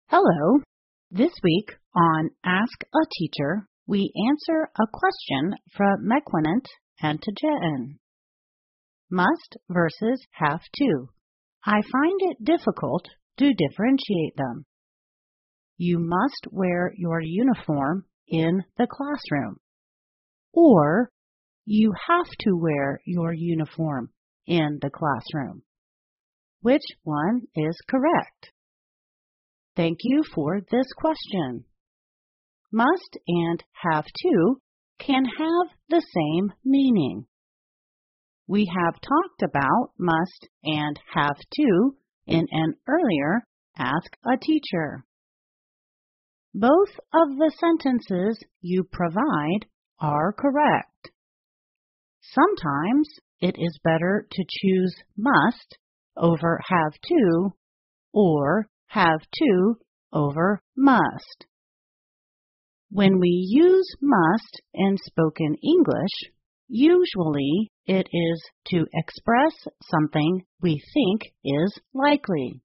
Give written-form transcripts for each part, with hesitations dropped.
Hello. This week on Ask a Teacher, we answer a question from Mequinant and Tajean. Must versus have to. I find it difficult to differentiate them. You must wear your uniform in the classroom. Or you have to wear your uniform in the classroom. Which one is correct? Thank you for this question. Must and have to can have the same meaning. We have talked about must and have to in an earlier Ask a Teacher. Both of the sentences you provide are correct. Sometimes it is better to choose must over have to or have to over must. When we use must in spoken English, usually it is to express something we think is likely.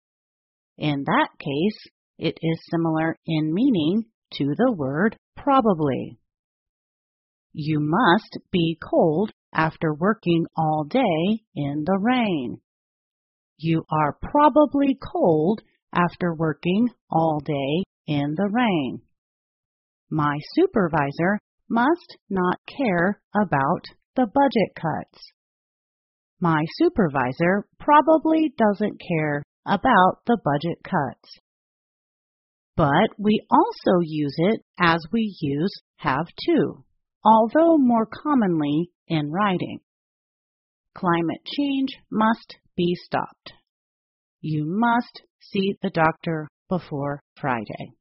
In that case, it is similar in meaning to the word probably. You must be cold after working all day in the rain. You are probably cold after working all day in the rain. My supervisor must not care about the budget cuts. My supervisor probably doesn't care about the budget cuts. But we also use it as we use have to, although more commonly in writing. Climate change must be stopped. You must see the doctor before Friday.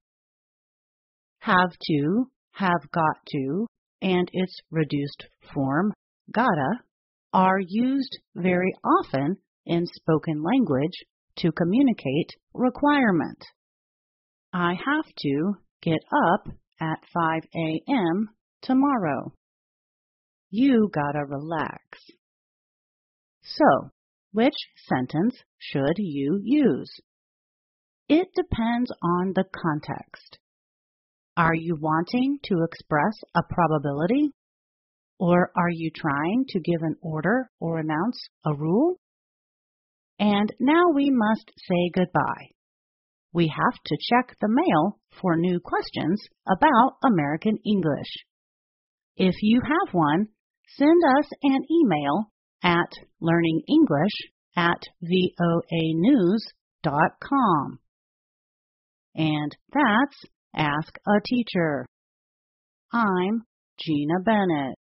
Have to, have got to, and its reduced form, gotta, are used very often in spoken language to communicate requirement. I have to get up at 5 a.m. tomorrow. You gotta relax. So, which sentence should you use? It depends on the context. Are you wanting to express a probability? Or are you trying to give an order or announce a rule? And now we must say goodbye. We have to check the mail for new questions about American English. If you have one, send us an email at learningenglish@voanews.com. And that's Ask a Teacher. I'm Gina Bennett.